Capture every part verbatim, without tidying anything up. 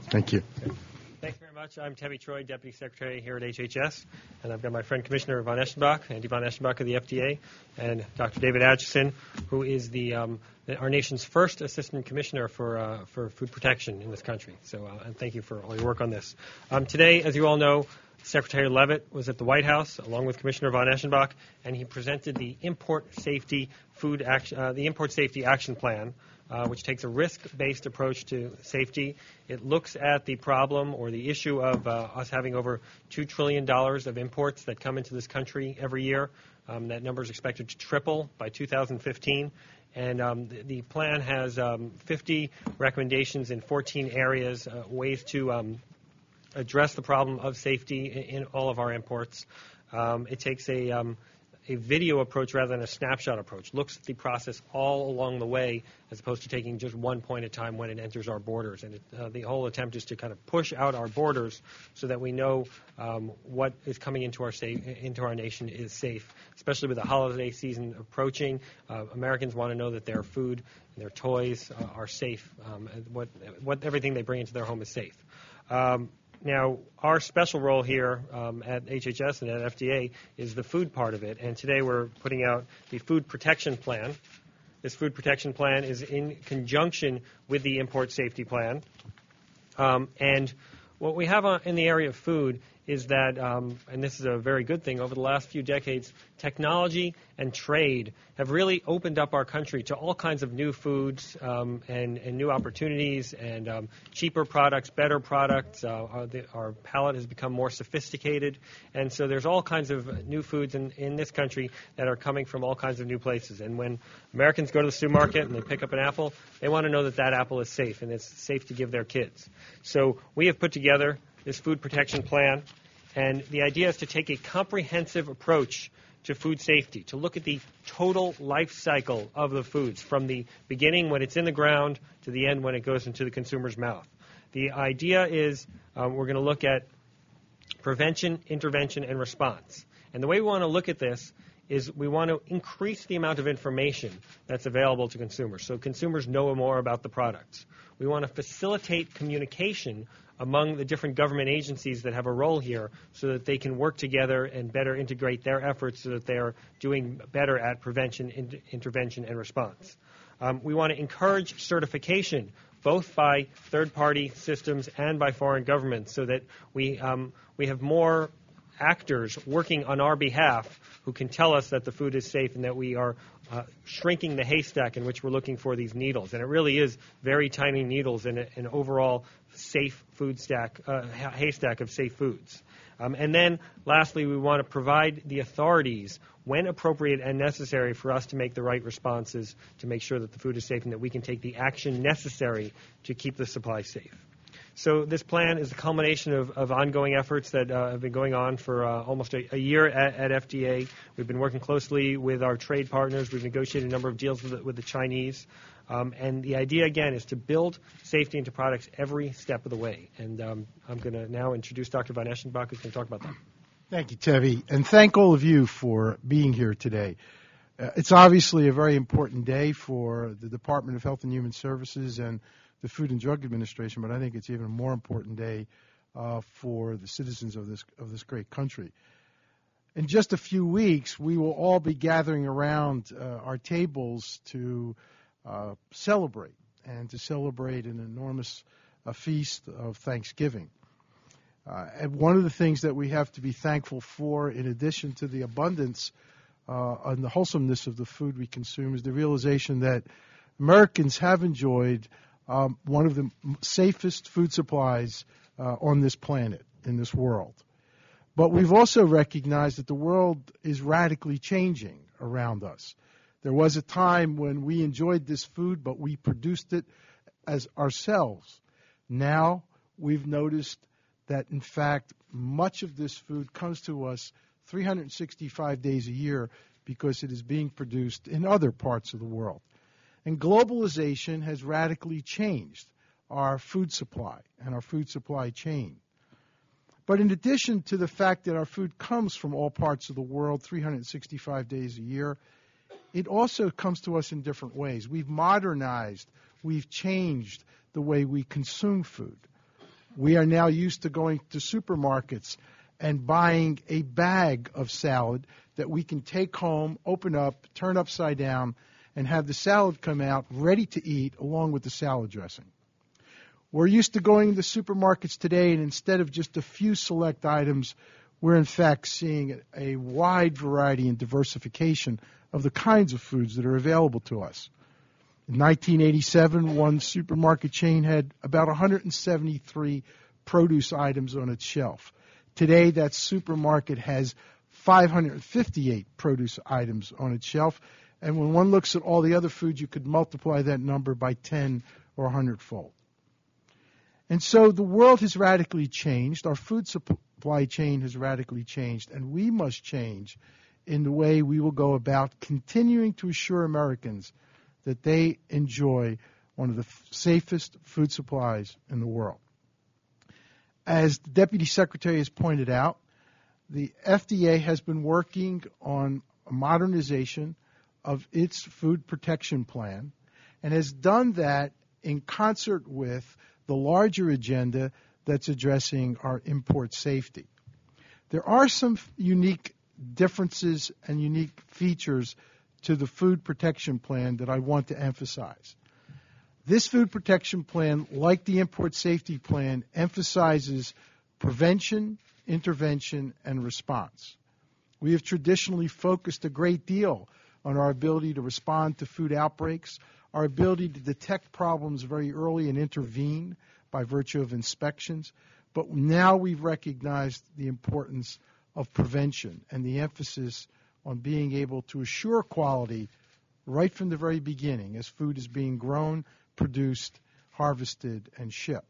Thank you. Thanks very much. I'm Tebby Troy, Deputy Secretary here at H H S, and I've got my friend Commissioner von Eschenbach, Andy von Eschenbach of the F D A, and Doctor David Acheson, who is the, um, the our nation's first Assistant Commissioner for uh, for food protection in this country. So, uh, and thank you for all your work on this. Um, today, as you all know, Secretary Leavitt was at the White House along with Commissioner von Eschenbach, and he presented the Import Safety Food Action, uh, the Import Safety Action Plan. Uh, which takes a risk-based approach to safety. It looks at the problem or the issue of uh, us having over two trillion dollars of imports that come into this country every year. Um, that number is expected to triple by two thousand fifteen. And um, the, the plan has um, fifty recommendations in fourteen areas, uh, ways to um, address the problem of safety in, in all of our imports. Um, it takes a um, a video approach rather than a snapshot approach, looks at the process all along the way as opposed to taking just one point at a time when it enters our borders. And it, uh, the whole attempt is to kind of push out our borders so that we know um, what is coming into our, safe, into our nation is safe, especially with the holiday season approaching. Uh, Americans want to know that their food and their toys uh, are safe, um, and what, what everything they bring into their home is safe. Um, Now, our special role here um, at H H S and at F D A is the food part of it, and today we're putting out the Food Protection Plan. This Food Protection Plan is in conjunction with the Import Safety Plan, um, and what we have on, in the area of food is that, um, and this is a very good thing, over the last few decades, technology and trade have really opened up our country to all kinds of new foods um, and, and new opportunities and um, cheaper products, better products. Uh, our, the, our palate has become more sophisticated, and so there's all kinds of new foods in, in this country that are coming from all kinds of new places. And when Americans go to the supermarket and they pick up an apple, they want to know that that apple is safe and it's safe to give their kids. So we have put together this food protection plan, and the idea is to take a comprehensive approach to food safety, to look at the total life cycle of the foods from the beginning when it's in the ground to the end when it goes into the consumer's mouth. The idea is um, we're going to look at prevention, intervention, and response. And the way we want to look at this is we want to increase the amount of information that's available to consumers so consumers know more about the products. We want to facilitate communication among the different government agencies that have a role here so that they can work together and better integrate their efforts so that they are doing better at prevention, in- intervention, and response. Um, we want to encourage certification both by third-party systems and by foreign governments so that we, um, we have more actors working on our behalf who can tell us that the food is safe and that we are uh, shrinking the haystack in which we're looking for these needles. And it really is very tiny needles in a, an overall safe food stack, uh, haystack of safe foods. Um, and then, lastly, we want to provide the authorities, when appropriate and necessary, for us to make the right responses to make sure that the food is safe and that we can take the action necessary to keep the supply safe. So this plan is the culmination of, of ongoing efforts that uh, have been going on for uh, almost a, a year at, at F D A. We've been working closely with our trade partners. We've negotiated a number of deals with the, with the Chinese. Um, and the idea, again, is to build safety into products every step of the way. And um, I'm going to now introduce Doctor von Eschenbach, who's going to talk about that. Thank you, Tebby. And thank all of you for being here today. Uh, it's obviously a very important day for the Department of Health and Human Services and the Food and Drug Administration, but I think it's even a more important day uh, for the citizens of this of this great country. In just a few weeks, we will all be gathering around uh, our tables to uh, celebrate, and to celebrate an enormous uh, feast of Thanksgiving. Uh, and one of the things that we have to be thankful for, in addition to the abundance uh, and the wholesomeness of the food we consume, is the realization that Americans have enjoyed Um, one of the safest food supplies uh, on this planet, in this world. But we've also recognized that the world is radically changing around us. There was a time when we enjoyed this food, but we produced it as ourselves. Now we've noticed that, in fact, much of this food comes to us three hundred sixty-five days a year because it is being produced in other parts of the world. And globalization has radically changed our food supply and our food supply chain. But in addition to the fact that our food comes from all parts of the world three hundred sixty-five days a year, it also comes to us in different ways. We've modernized, we've changed the way we consume food. We are now used to going to supermarkets and buying a bag of salad that we can take home, open up, turn upside down, and have the salad come out ready to eat along with the salad dressing. We're used to going to supermarkets today, and instead of just a few select items, we're in fact seeing a wide variety and diversification of the kinds of foods that are available to us. In nineteen eighty-seven, one supermarket chain had about one hundred seventy-three produce items on its shelf. Today, that supermarket has five hundred fifty-eight produce items on its shelf, and when one looks at all the other foods, you could multiply that number by ten or one hundred fold. And so the world has radically changed. Our food supply chain has radically changed, and we must change in the way we will go about continuing to assure Americans that they enjoy one of the f- safest food supplies in the world. As the Deputy Secretary has pointed out, the F D A has been working on a modernization of its food protection plan and has done that in concert with the larger agenda that's addressing our import safety. There are some f- unique differences and unique features to the food protection plan that I want to emphasize. This food protection plan, like the import safety plan, emphasizes prevention, intervention, and response. We have traditionally focused a great deal on our ability to respond to food outbreaks, our ability to detect problems very early and intervene by virtue of inspections. But now we've recognized the importance of prevention and the emphasis on being able to assure quality right from the very beginning as food is being grown, produced, harvested, and shipped.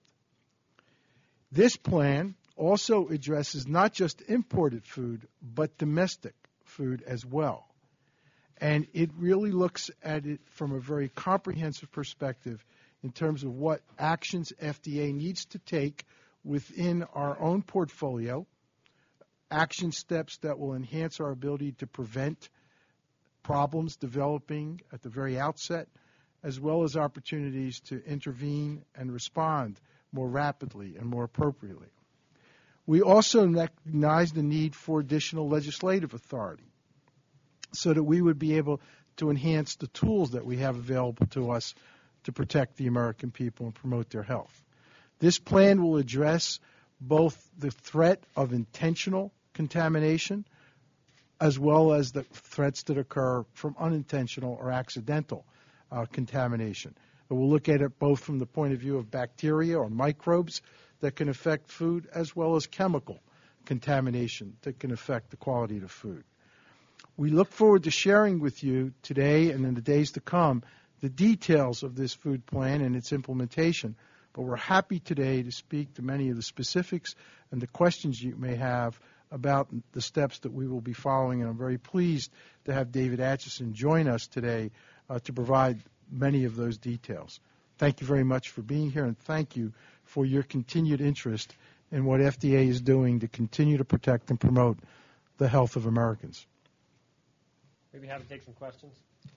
This plan also addresses not just imported food, but domestic food as well. And it really looks at it from a very comprehensive perspective in terms of what actions F D A needs to take within our own portfolio, action steps that will enhance our ability to prevent problems developing at the very outset, as well as opportunities to intervene and respond more rapidly and more appropriately. We also recognize the need for additional legislative authority so that we would be able to enhance the tools that we have available to us to protect the American people and promote their health. This plan will address both the threat of intentional contamination as well as the threats that occur from unintentional or accidental uh, contamination. But we'll look at it both from the point of view of bacteria or microbes that can affect food as well as chemical contamination that can affect the quality of the food. We look forward to sharing with you today and in the days to come the details of this food plan and its implementation, but we're happy today to speak to many of the specifics and the questions you may have about the steps that we will be following, and I'm very pleased to have David Acheson join us today uh, to provide many of those details. Thank you very much for being here, and thank you for your continued interest in what F D A is doing to continue to protect and promote the health of Americans. Maybe have to take some questions.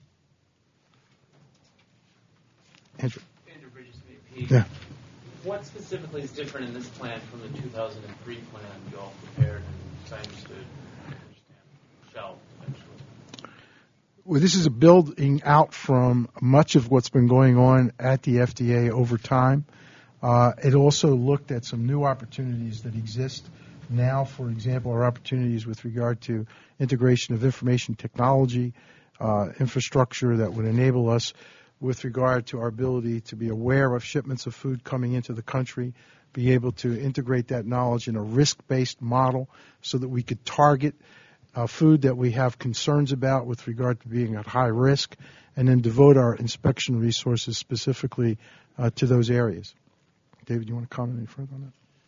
Andrew. Andrew Bridges, V P. Yeah. What specifically is different in this plan from the two thousand three plan you all prepared and, as I understood, understand, shelved eventually? Well, this is a building out from much of what's been going on at the F D A over time. Uh, it also looked at some new opportunities that exist now. For example, our opportunities with regard to integration of information technology, uh, infrastructure that would enable us with regard to our ability to be aware of shipments of food coming into the country, be able to integrate that knowledge in a risk-based model so that we could target uh, food that we have concerns about with regard to being at high risk, and then devote our inspection resources specifically uh, to those areas. David, you want to comment any further on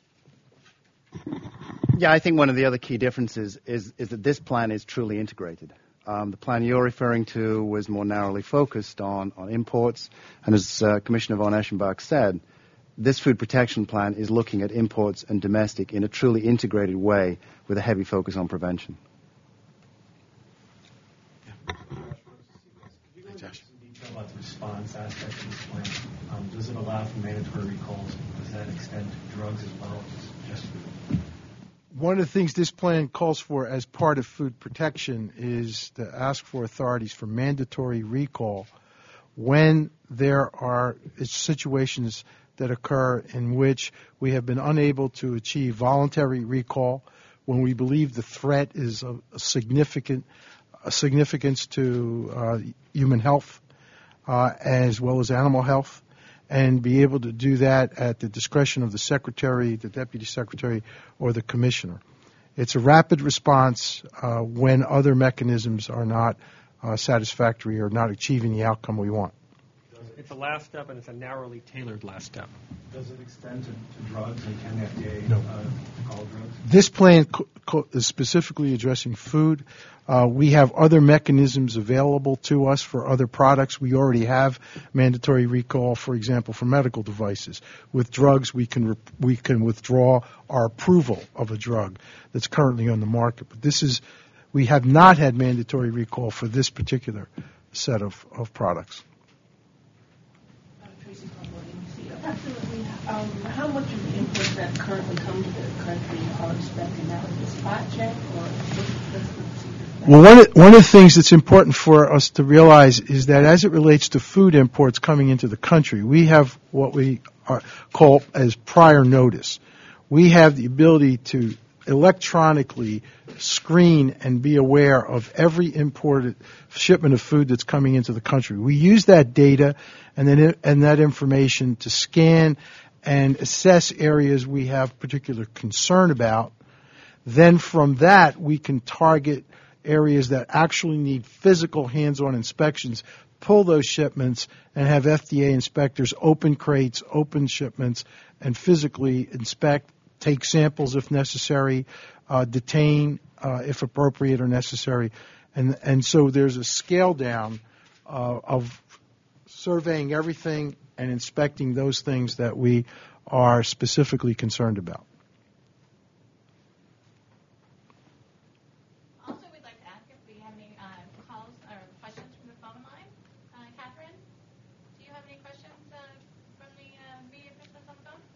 that? Yeah, I think one of the other key differences is, is that this plan is truly integrated. Um, the plan you're referring to was more narrowly focused on, on imports, and as uh, Commissioner von Eschenbach said, this food protection plan is looking at imports and domestic in a truly integrated way with a heavy focus on prevention. Could you go into some detail about the response aspect of this plan? Um, does it allow allow for mandatory recalls, does that extend to drugs as well as just food? One of the things this plan calls for as part of food protection is to ask for authorities for mandatory recall when there are situations that occur in which we have been unable to achieve voluntary recall, when we believe the threat is of a significant a significance to uh, human health uh, as well as animal health, and be able to do that at the discretion of the secretary, the deputy secretary, or the commissioner. It's a rapid response uh, when other mechanisms are not uh, satisfactory or not achieving the outcome we want. It's a last step, and it's a narrowly tailored last step. Does it extend to, to drugs, and can the F D A No. uh, call drugs? This plan co- co- is specifically addressing food. Uh, we have other mechanisms available to us for other products. We already have mandatory recall, for example, for medical devices. With drugs, we can re- we can withdraw our approval of a drug that's currently on the market. But this is, we have not had mandatory recall for this particular set of, of products. Absolutely. Um, how much of the imports that currently come to the country are expected now? Is it spot check or what's what's the procedure? Well, one of, one of the things that's important for us to realize is that as it relates to food imports coming into the country, we have what we are, call as prior notice. We have the ability to electronically screen and be aware of every imported shipment of food that's coming into the country. We use that data and then and that information to scan and assess areas we have particular concern about. Then from that, we can target areas that actually need physical hands-on inspections, pull those shipments, and have F D A inspectors open crates, open shipments, and physically inspect, take samples if necessary, uh, detain uh, if appropriate or necessary. And, and so there's a scale down uh, of surveying everything and inspecting those things that we are specifically concerned about. Also, we'd like to ask if we have any uh, calls or questions from the phone line. Uh, Catherine, do you have any questions uh, from the uh, media participants on the phone?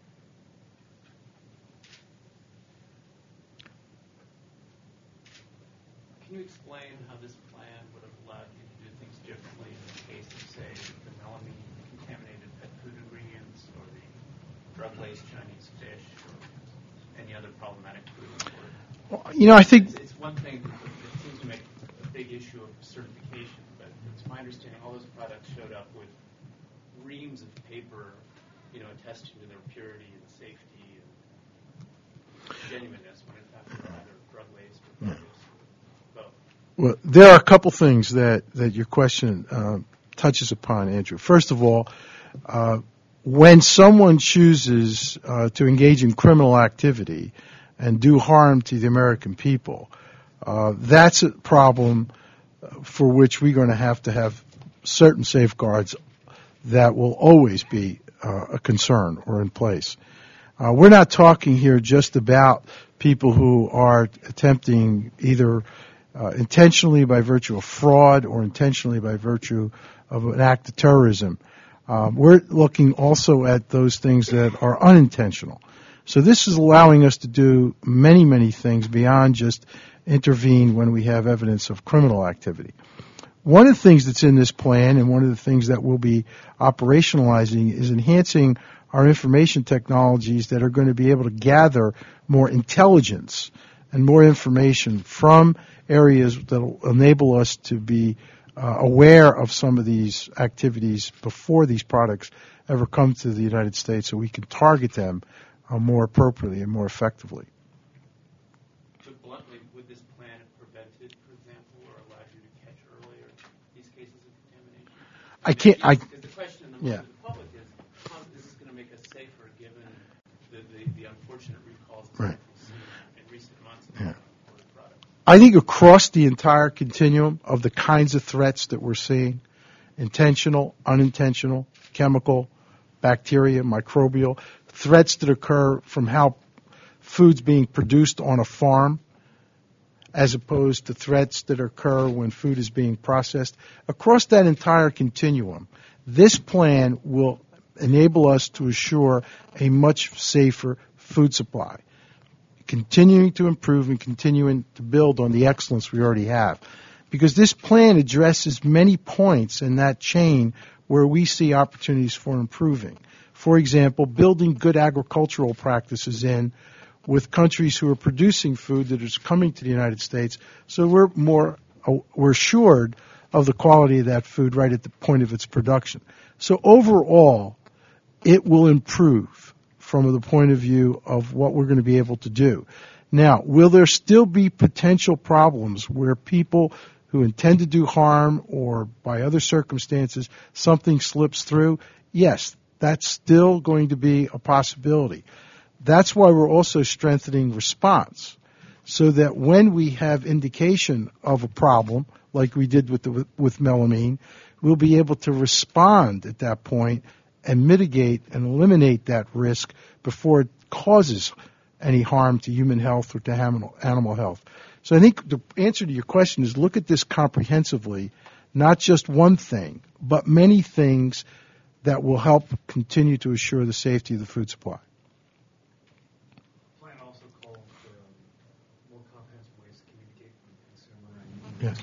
Can you explain how this plan would have allowed you to do things differently in the case of, say, the melamine contaminated pet food ingredients or the drug-laced Chinese fish or any other problematic food import? Well, you know, I think It's, it's one thing that it seems to make a big issue of certification, but it's my understanding all those products showed up with reams of paper, you know, attesting to their purity and safety and genuineness when in fact they're either drug-laced or drug-laced. Well, there are a couple things that, that your question uh, touches upon, Andrew. First of all, uh, when someone chooses uh, to engage in criminal activity and do harm to the American people, uh, that's a problem for which we're going to have to have certain safeguards that will always be uh, a concern or in place. Uh, we're not talking here just about people who are attempting either Uh, intentionally by virtue of fraud or intentionally by virtue of an act of terrorism. Um, we're looking also at those things that are unintentional. So this is allowing us to do many, many things beyond just intervene when we have evidence of criminal activity. One of the things that's in this plan and one of the things that we'll be operationalizing is enhancing our information technologies that are going to be able to gather more intelligence and more information from areas that will enable us to be uh, aware of some of these activities before these products ever come to the United States so we can target them uh, more appropriately and more effectively. So bluntly, would this plan have prevented, for example, or allowed you to catch earlier these cases of contamination? I can't. I, Because the question in the mind yeah. of the public is, how is this going to make us safer given the, the, the unfortunate recalls that Right. we've seen in recent months of Yeah. imported products? I think across the entire continuum of the kinds of threats that we're seeing, intentional, unintentional, chemical, bacteria, microbial, threats that occur from how food's being produced on a farm as opposed to threats that occur when food is being processed. Across that entire continuum, this plan will enable us to assure a much safer food supply, continuing to improve and continuing to build on the excellence we already have. Because this plan addresses many points in that chain where we see opportunities for improving. For example, building good agricultural practices in with countries who are producing food that is coming to the United States, so we're more uh, we're assured of the quality of that food right at the point of its production. So overall, it will improve from the point of view of what we're going to be able to do. Now, will there still be potential problems where people who intend to do harm or by other circumstances something slips through? Yes, that's still going to be a possibility. That's why we're also strengthening response, so that when we have indication of a problem, like we did with the, with melamine, we'll be able to respond at that point and mitigate and eliminate that risk before it causes any harm to human health or to animal, animal health. So I think the answer to your question is look at this comprehensively, not just one thing, but many things that will help continue to assure the safety of the food supply. The plan also called for um, more comprehensive ways to communicate with the consumer. And, Yes.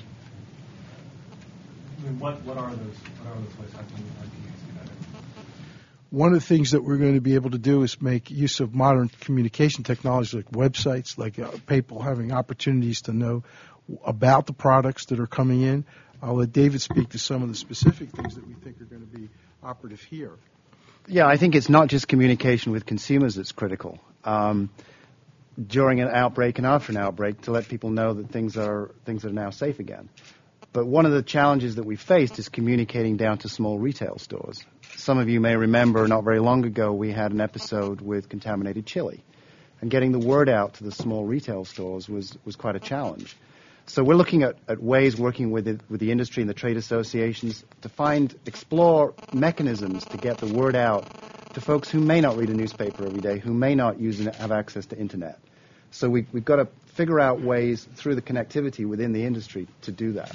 I mean, what, what are those? What are those ways? How can, how can you see that? One of the things that we're going to be able to do is make use of modern communication technologies like websites, like uh, people having opportunities to know about the products that are coming in. I'll let David speak to some of the specific things that we think are going to be operative here. Yeah, I think it's not just communication with consumers that's critical. Um, during an outbreak and after an outbreak, to let people know that things are things are now safe again. But one of the challenges that we faced is communicating down to small retail stores. Some of you may remember not very long ago we had an episode with contaminated chili. And getting the word out to the small retail stores was, was quite a challenge. So we're looking at, at ways working with the, with the industry and the trade associations to find, explore mechanisms to get the word out to folks who may not read a newspaper every day, who may not use and have access to internet. So we, we've got to figure out ways through the connectivity within the industry to do that.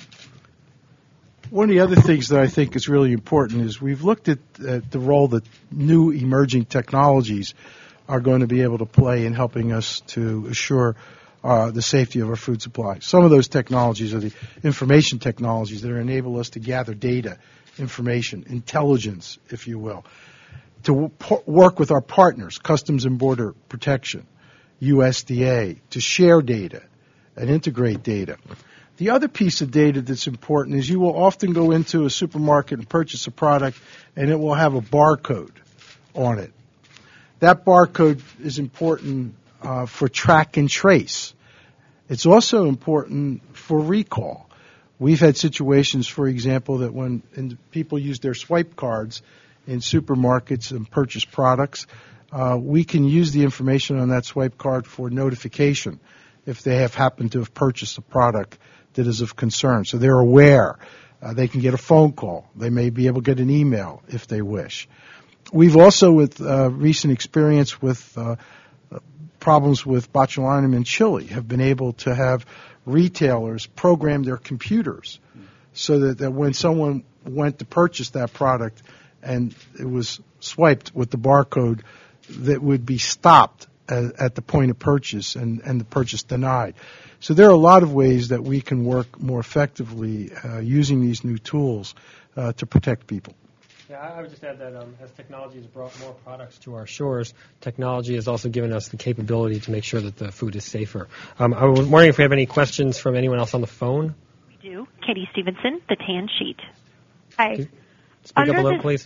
One of the other things that I think is really important is we've looked at uh, the role that new emerging technologies are going to be able to play in helping us to assure uh, the safety of our food supply. Some of those technologies are the information technologies that enable us to gather data, information, intelligence, if you will, to w- work with our partners, Customs and Border Protection, U S D A, to share data and integrate data. The other piece of data that's important is you will often go into a supermarket and purchase a product, and it will have a barcode on it. That barcode is important uh, for track and trace. It's also important for recall. We've had situations, for example, that when and people use their swipe cards in supermarkets and purchase products, uh, we can use the information on that swipe card for notification if they have happened to have purchased a product that is of concern. So they're aware. Uh, they can get a phone call. They may be able to get an email if they wish. We've also, with uh, recent experience with uh, problems with botulinum in chili, have been able to have retailers program their computers so that, that when someone went to purchase that product and it was swiped with the barcode, that would be stopped at, at the point of purchase and, and the purchase denied. So there are a lot of ways that we can work more effectively uh, using these new tools uh, to protect people. Yeah, I would just add that um, as technology has brought more products to our shores, technology has also given us the capability to make sure that the food is safer. Um, I was wondering if we have any questions from anyone else on the phone. We do. Katie Stevenson, The Tan Sheet. Hi. Speak Under up a little, this- please.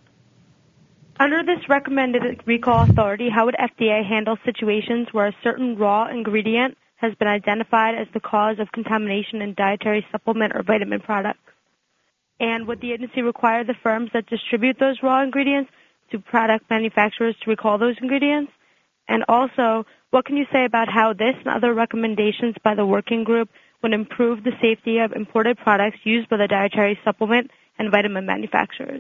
Under this recommended recall authority, how would F D A handle situations where a certain raw ingredient has been identified as the cause of contamination in dietary supplement or vitamin products? And would the agency require the firms that distribute those raw ingredients to product manufacturers to recall those ingredients? And also, what can you say about how this and other recommendations by the working group would improve the safety of imported products used by the dietary supplement and vitamin manufacturers?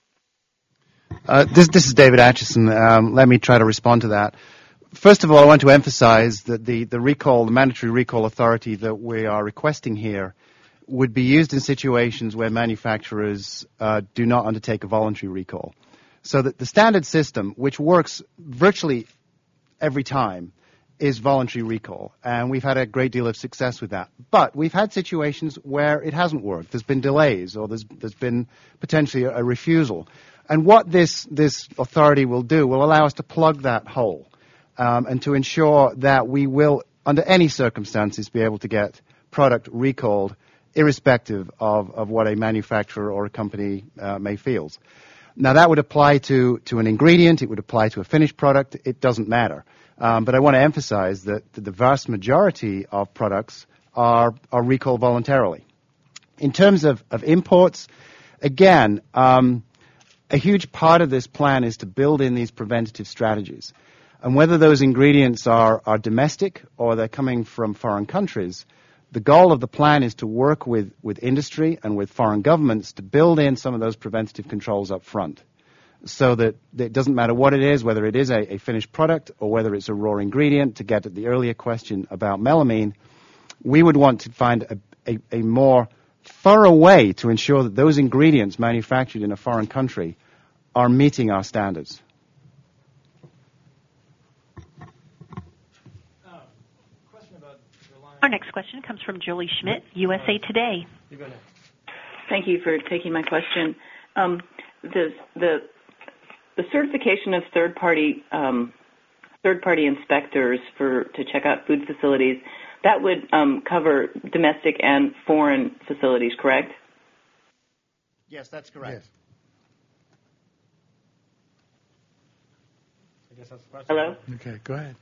Uh, this, this is David Atchison. Um, let me try to respond to that. First of all, I want to emphasize that the, the recall, the mandatory recall authority that we are requesting here would be used in situations where manufacturers uh, do not undertake a voluntary recall. So that the standard system, which works virtually every time, is voluntary recall. And we've had a great deal of success with that. But we've had situations where it hasn't worked. There's been delays, or there's, there's been potentially a, a refusal. And what this, this authority will do will allow us to plug that hole um, and to ensure that we will, under any circumstances, be able to get product recalled irrespective of, of what a manufacturer or a company uh, may feel. Now, that would apply to, to an ingredient. It would apply to a finished product. It doesn't matter. Um, but I want to emphasize that the vast majority of products are, are recalled voluntarily. In terms of, of imports, again, um, a huge part of this plan is to build in these preventative strategies. And whether those ingredients are, are domestic or they're coming from foreign countries, the goal of the plan is to work with, with industry and with foreign governments to build in some of those preventative controls up front, so that it doesn't matter what it is, whether it is a, a finished product or whether it's a raw ingredient. To get at the earlier question about melamine, we would want to find a, a, a more thorough way to ensure that those ingredients manufactured in a foreign country are meeting our standards. Our next question comes from Julie Schmidt, U S A Today. Thank you for taking my question. Um, the, the, the certification of third-party um, third-party inspectors for to check out food facilities, that would um, cover domestic and foreign facilities, correct? Yes, that's correct. Yes. I guess that's the question. Hello? Okay, go ahead.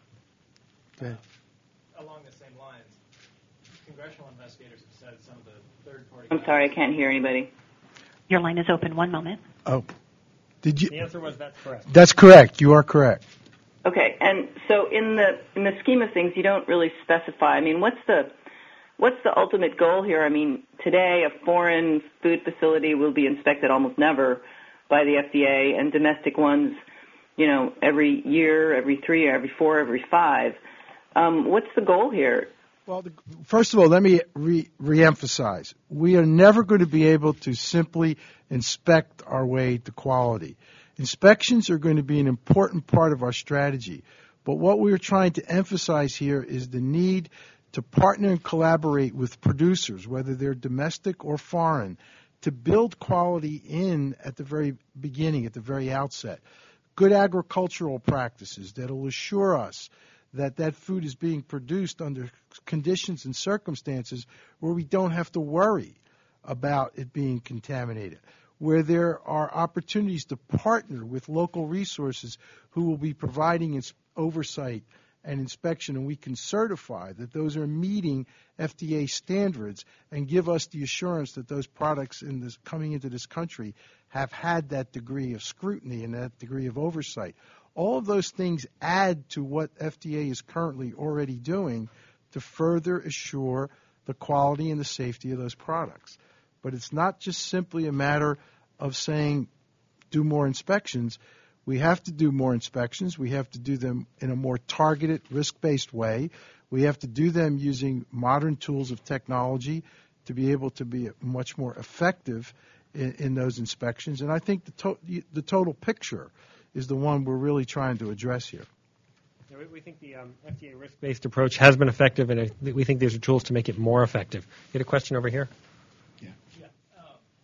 Go ahead. Along the same lines, congressional investigators have said some of the third-party... I'm sorry, I can't hear anybody. Your line is open. One moment. Oh, did you? The answer was that's correct. That's correct. You are correct. Okay, and so in the in the scheme of things, you don't really specify. I mean, what's the what's the ultimate goal here? I mean, today a foreign food facility will be inspected almost never by the F D A, and domestic ones, you know, every year, every three, every four, every five. Um, what's the goal here? Well, the, first of all, let me re- reemphasize. We are never going to be able to simply inspect our way to quality. Inspections are going to be an important part of our strategy. But what we're trying to emphasize here is the need to partner and collaborate with producers, whether they're domestic or foreign, to build quality in at the very beginning, at the very outset. Good agricultural practices that will assure us that that food is being produced under conditions and circumstances where we don't have to worry about it being contaminated, where there are opportunities to partner with local resources who will be providing ins- oversight and inspection, and we can certify that those are meeting F D A standards and give us the assurance that those products in this, coming into this country have had that degree of scrutiny and that degree of oversight. All of those things add to what F D A is currently already doing to further assure the quality and the safety of those products. But it's not just simply a matter of saying do more inspections. We have to do more inspections. We have to do them in a more targeted, risk-based way. We have to do them using modern tools of technology to be able to be much more effective in, in those inspections. And I think the, to- the total picture is the one we're really trying to address here. Yeah, we, we think the um, F D A risk-based approach has been effective, and uh, we think there's tools to make it more effective. You had a question over here? Yeah. yeah. Uh,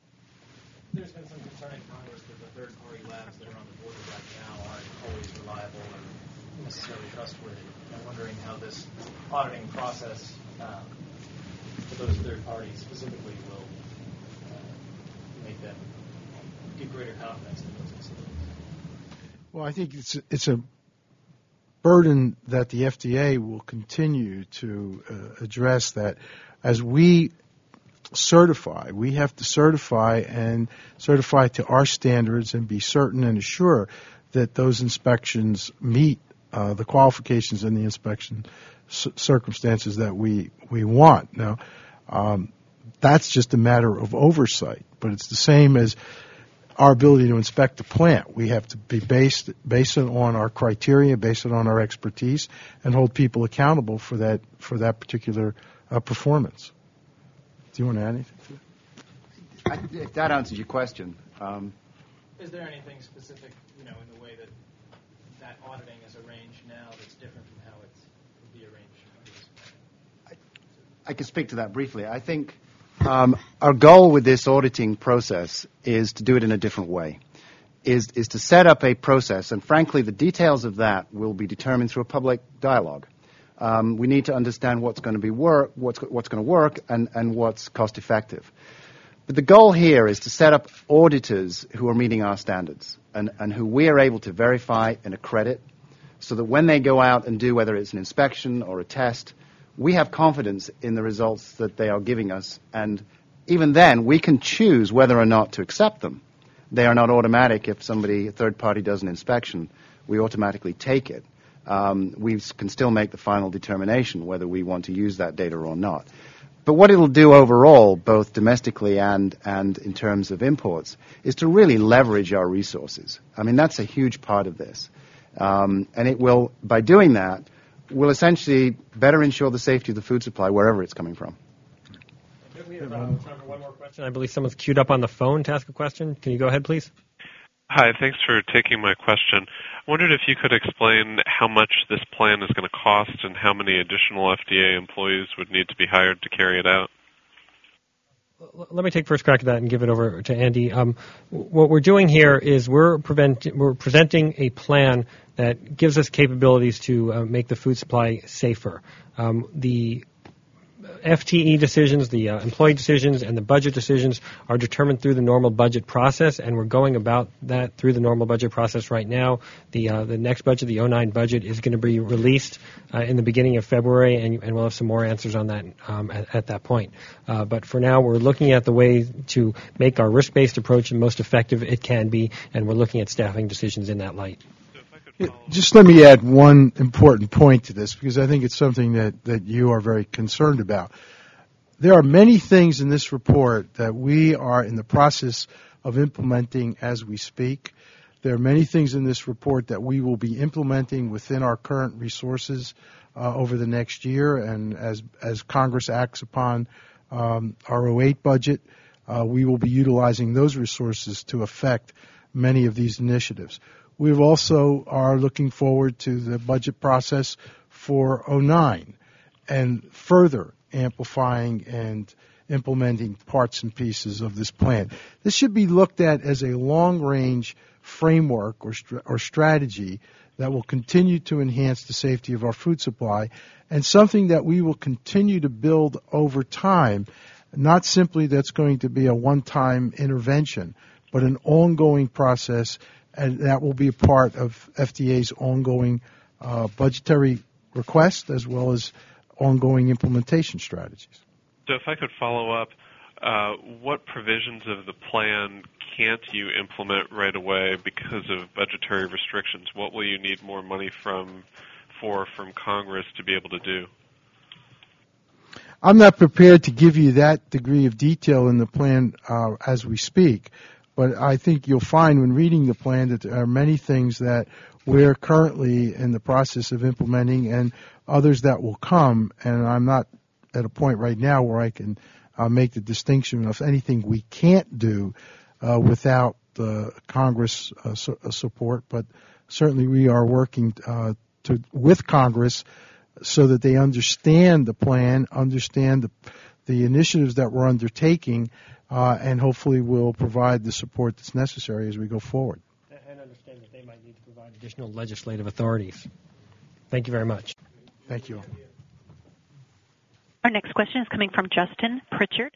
there's been some concern in Congress that the third-party labs that are on the board right now aren't always reliable and necessarily trustworthy. I'm wondering how this auditing process um, for those third parties specifically will uh, make them give greater confidence in those facilities. Well, I think it's it's a burden that the F D A will continue to uh, address, that as we certify, we have to certify and certify to our standards and be certain and assure that those inspections meet uh, the qualifications and the inspection c- circumstances that we, we want. Now, um, that's just a matter of oversight, but it's the same as our ability to inspect the plant. We have to be based based on our criteria, based on our expertise, and hold people accountable for that for that particular uh, performance. Do you want to add anything to I, if that answers your question, um, Is there anything specific, you know, in the way that that auditing is arranged now that's different from how it would be arranged? I can speak to that briefly. I think um, our goal with this auditing process is to do it in a different way, is, is to set up a process, and frankly, the details of that will be determined through a public dialogue. Um, we need to understand what's going to be work, what's, what's going to work, and, and what's cost effective. But the goal here is to set up auditors who are meeting our standards and, and who we are able to verify and accredit so that when they go out and do, whether it's an inspection or a test, we have confidence in the results that they are giving us. And even then, we can choose whether or not to accept them. They are not automatic. If somebody, a third party, does an inspection, we automatically take it. Um, we can still make the final determination whether we want to use that data or not. But what it'll do overall, both domestically and, and in terms of imports, is to really leverage our resources. I mean, that's a huge part of this. Um, and it will, by doing that, will essentially better ensure the safety of the food supply wherever it's coming from. We have uh, time for one more question. I believe someone's queued up on the phone to ask a question. Can you go ahead, please? Hi, thanks for taking my question. I wondered if you could explain how much this plan is going to cost and how many additional F D A employees would need to be hired to carry it out. Let me take first crack at that and give it over to Andy. Um, what we're doing here is we're, prevent, we're presenting a plan that gives us capabilities to uh, make the food supply safer. Um, the F T E decisions, the uh, employee decisions, and the budget decisions are determined through the normal budget process, and we're going about that through the normal budget process right now. The uh, the next budget, the oh nine budget, is going to be released uh, in the beginning of February, and, and we'll have some more answers on that um, at, at that point. Uh, but for now, we're looking at the way to make our risk-based approach the most effective it can be, and we're looking at staffing decisions in that light. Just let me add one important point to this, because I think it's something that, that you are very concerned about. There are many things in this report that we are in the process of implementing as we speak. There are many things in this report that we will be implementing within our current resources uh, over the next year, and as, as Congress acts upon um, our oh eight budget, uh, we will be utilizing those resources to affect many of these initiatives. We also are looking forward to the budget process for oh nine and further amplifying and implementing parts and pieces of this plan. This should be looked at as a long-range framework or, st- or strategy that will continue to enhance the safety of our food supply, and something that we will continue to build over time, not simply that's going to be a one-time intervention, but an ongoing process. And that will be a part of F D A's ongoing uh, budgetary request as well as ongoing implementation strategies. So if I could follow up, uh, what provisions of the plan can't you implement right away because of budgetary restrictions? What will you need more money from for from Congress to be able to do? I'm not prepared to give you that degree of detail in the plan uh, as we speak. But I think you'll find when reading the plan that there are many things that we're currently in the process of implementing and others that will come. And I'm not at a point right now where I can uh, make the distinction of anything we can't do uh, without the Congress uh, su- uh, support. But certainly we are working uh, to, with Congress so that they understand the plan, understand the, the initiatives that we're undertaking, Uh, and hopefully will provide the support that's necessary as we go forward. And understand that they might need to provide additional legislative authorities. Thank you very much. Thank you. Our next question is coming from Justin Pritchard.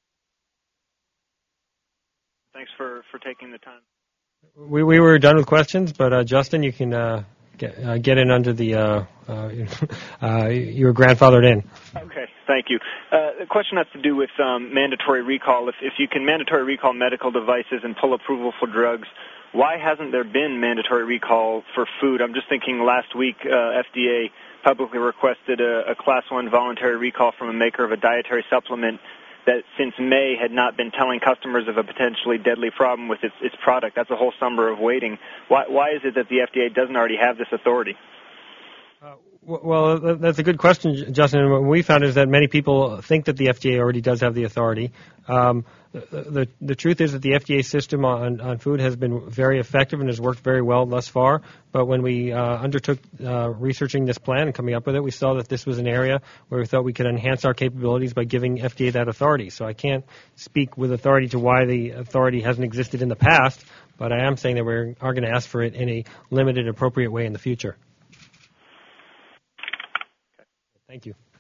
Thanks for, for taking the time. We we were done with questions, but uh, Justin, you can uh, get uh, get in under the uh, uh, uh, you were grandfathered in. Okay, thank you. Uh, the question has to do with um, mandatory recall. If, if you can mandatory recall medical devices and pull approval for drugs, why hasn't there been mandatory recall for food? I'm just thinking last week uh, F D A publicly requested a, a Class one voluntary recall from a maker of a dietary supplement that since May had not been telling customers of a potentially deadly problem with its, its product. That's a whole summer of waiting. Why, why is it that the F D A doesn't already have this authority? Uh, well, that's a good question, Justin. What we found is that many people think that the F D A already does have the authority. Um, the, the, the truth is that the F D A system on, on food has been very effective and has worked very well thus far. But when we uh, undertook uh, researching this plan and coming up with it, we saw that this was an area where we thought we could enhance our capabilities by giving F D A that authority. So I can't speak with authority to why the authority hasn't existed in the past, but I am saying that we are going to ask for it in a limited, appropriate way in the future. Thank you.